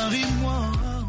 marie-moi.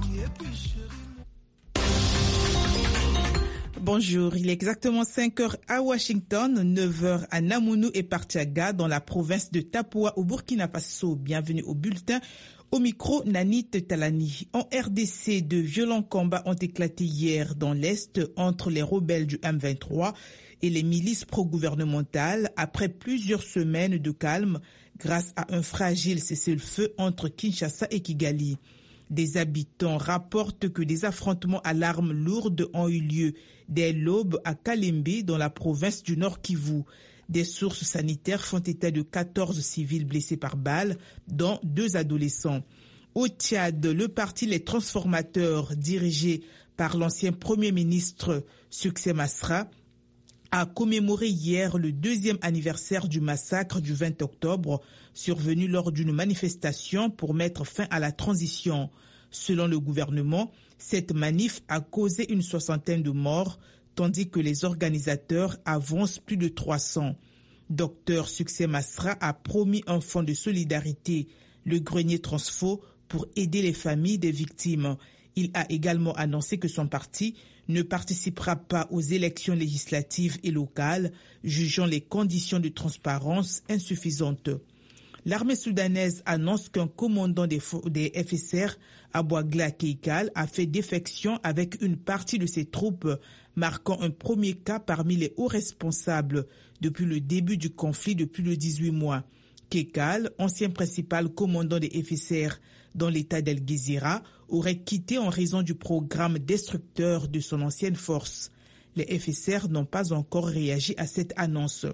Bonjour, il est exactement 5h à Washington, 9h à Namounou et Partiaga dans la province de Tapoua au Burkina Faso. Bienvenue au bulletin. Au micro, Nanit Talani. En RDC, de violents combats ont éclaté hier dans l'Est entre les rebelles du M23 et les milices pro-gouvernementales après plusieurs semaines de calme grâce à un fragile cessez-le-feu entre Kinshasa et Kigali. Des habitants rapportent que des affrontements à l'arme lourde ont eu lieu dès l'aube à Kalembe dans la province du Nord Kivu. Des sources sanitaires font état de 14 civils blessés par balles, dont 2 adolescents. Au Tchad, le parti Les Transformateurs, dirigé par l'ancien Premier ministre Succès Masra, a commémoré hier le 2e anniversaire du massacre du 20 octobre, survenu lors d'une manifestation pour mettre fin à la transition. Selon le gouvernement, cette manif a causé une 60aine de morts, tandis que les organisateurs avancent plus de 300. Dr Succès Masra a promis un fonds de solidarité, le grenier Transfo, pour aider les familles des victimes. Il a également annoncé que son parti ne participera pas aux élections législatives et locales, jugeant les conditions de transparence insuffisantes. L'armée soudanaise annonce qu'un commandant des FSR, Abouagla Keikal, a fait défection avec une partie de ses troupes, marquant un premier cas parmi les hauts responsables depuis le début du conflit de plus de 18 mois. Keikal, ancien principal commandant des FSR dans l'état d'El Gezira, aurait quitté en raison du programme destructeur de son ancienne force. Les FSR n'ont pas encore réagi à cette annonce.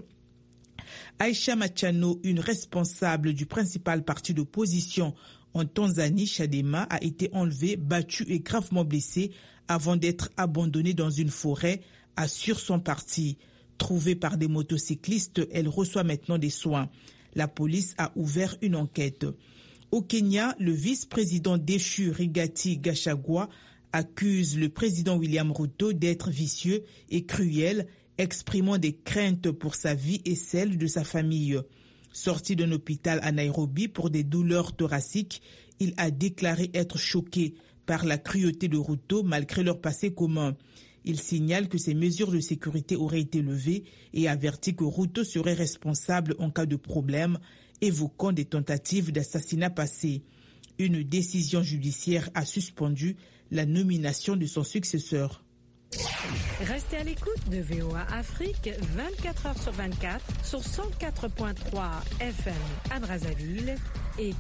Aïcha Machano, une responsable du principal parti d'opposition en Tanzanie, Chadema, a été enlevée, battue et gravement blessée avant d'être abandonnée dans une forêt, assure son parti. Trouvée par des motocyclistes, elle reçoit maintenant des soins. La police a ouvert une enquête. Au Kenya, le vice-président déchu Rigathi Gachagua accuse le président William Ruto d'être vicieux et cruel, exprimant des craintes pour sa vie et celle de sa famille. Sorti d'un hôpital à Nairobi pour des douleurs thoraciques, il a déclaré être choqué par la cruauté de Ruto malgré leur passé commun. Il signale que ces mesures de sécurité auraient été levées et avertit que Ruto serait responsable en cas de problème, évoquant des tentatives d'assassinat passées. Une décision judiciaire a suspendu la nomination de son successeur. Restez à l'écoute de VOA Afrique 24h/24 sur 104.3 FM à Brazzaville et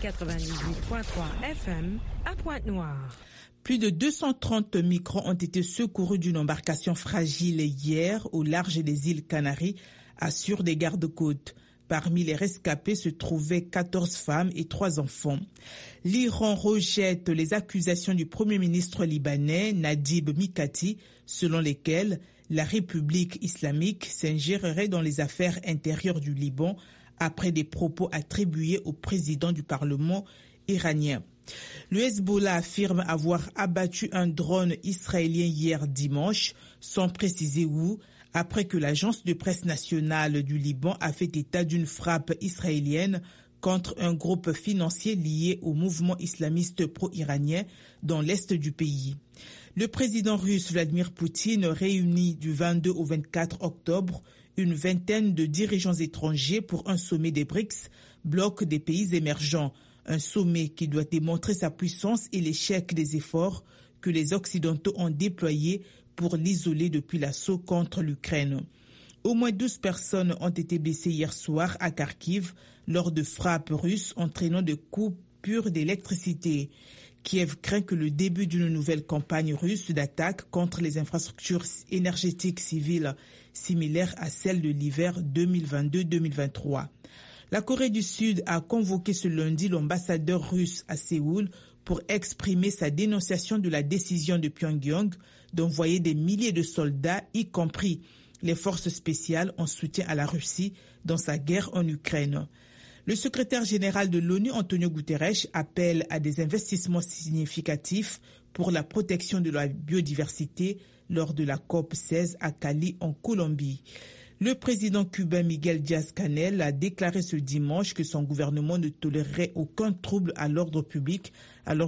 98.3 FM à Pointe-Noire. Plus de 230 migrants ont été secourus d'une embarcation fragile hier au large des îles Canaries, assurent des gardes-côtes. Parmi les rescapés se trouvaient 14 femmes et 3 enfants. L'Iran rejette les accusations du Premier ministre libanais Nadib Mikati, selon lesquelles la République islamique s'ingérerait dans les affaires intérieures du Liban après des propos attribués au président du Parlement iranien. Le Hezbollah affirme avoir abattu un drone israélien hier dimanche, sans préciser où, après que l'agence de presse nationale du Liban a fait état d'une frappe israélienne contre un groupe financier lié au mouvement islamiste pro-iranien dans l'est du pays. Le président russe Vladimir Poutine réunit du 22 au 24 octobre une vingtaine de dirigeants étrangers pour un sommet des BRICS, bloc des pays émergents. Un sommet qui doit démontrer sa puissance et l'échec des efforts que les Occidentaux ont déployés pour l'isoler depuis l'assaut contre l'Ukraine. Au moins 12 personnes ont été blessées hier soir à Kharkiv lors de frappes russes entraînant de coupures d'électricité. Kiev craint que le début d'une nouvelle campagne russe d'attaque contre les infrastructures énergétiques civiles similaire à celle de l'hiver 2022-2023. La Corée du Sud a convoqué ce lundi l'ambassadeur russe à Séoul pour exprimer sa dénonciation de la décision de Pyongyang d'envoyer des milliers de soldats, y compris les forces spéciales en soutien à la Russie dans sa guerre en Ukraine. Le secrétaire général de l'ONU, Antonio Guterres, appelle à des investissements significatifs pour la protection de la biodiversité lors de la COP16 à Cali, en Colombie. Le président cubain Miguel Díaz-Canel a déclaré ce dimanche que son gouvernement ne tolérerait aucun trouble à l'ordre public alors